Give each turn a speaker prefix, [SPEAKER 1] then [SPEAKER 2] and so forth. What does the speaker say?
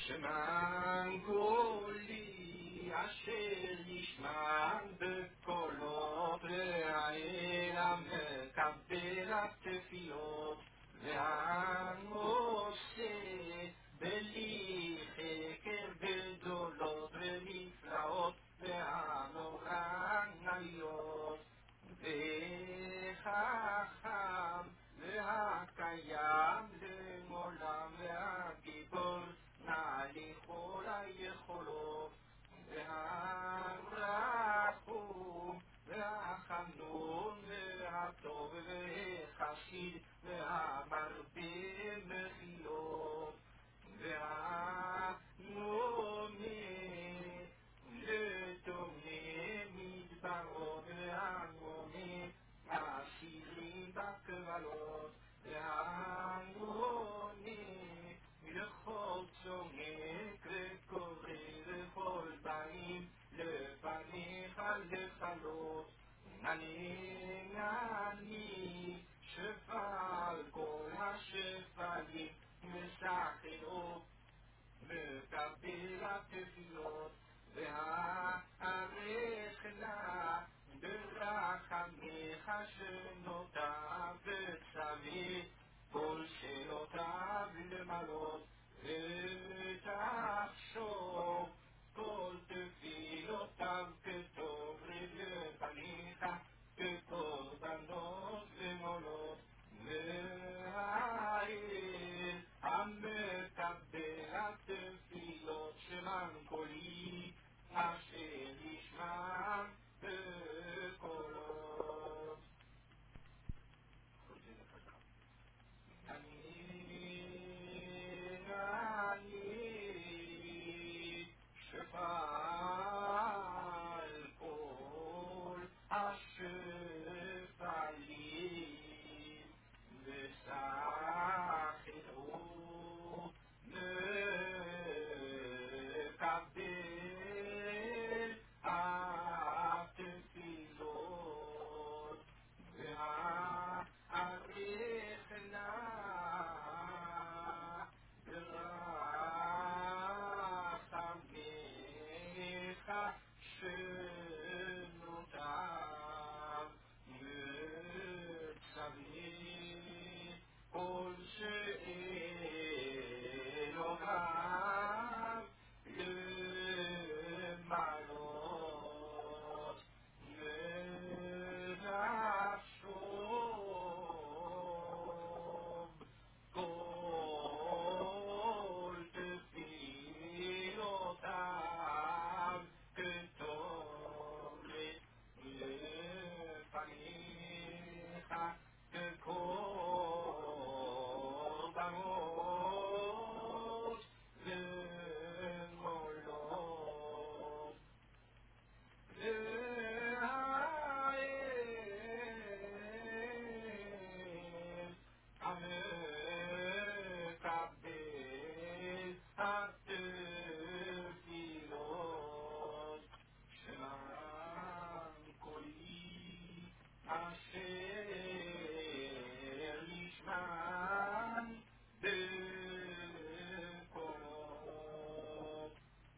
[SPEAKER 1] שמע קולי אשר ישמע בקולו והאל המקבל התפילות והעושה בלי חקר גדולות ונפלאות והנורניות והחכם והקיים לעולם והגיבור נע לכל היכולות והרחום והחנון והטוב והחסיד והמרבה מחילות והנונה לדומה מדברות והנונה עשירים בקבלות והנונה לכל צומק וקורא לכל באים לפניך לכלות אני שפל כל השפלים משחררו מקבל התפילות והערך לה ברחמך שנותיו וצמא כל שאלותיו למלות ותחשוב כל תפילותיו כטוב לפניך כקורבנות ומולות והאל המקבל התפילות שמע קולי